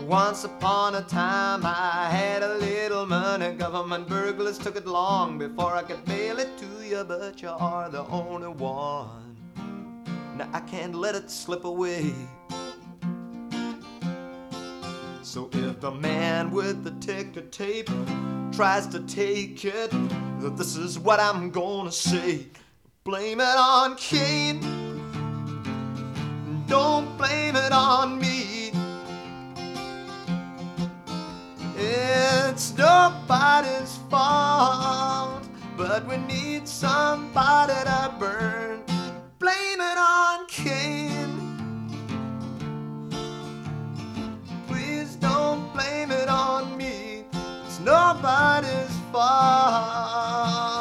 Once upon a time I had a little money. Government burglars took it long before I could bail it to you, but you are the only one. Now I can't let it slip away. So if the man with the ticker tape tries to take it, this is what I'm gonna say. Blame it on Cain. Don't blame it on me. It's nobody's fault, but we need somebody to burn. Blame it on Cain. Please don't blame it on me. It's nobody's fault.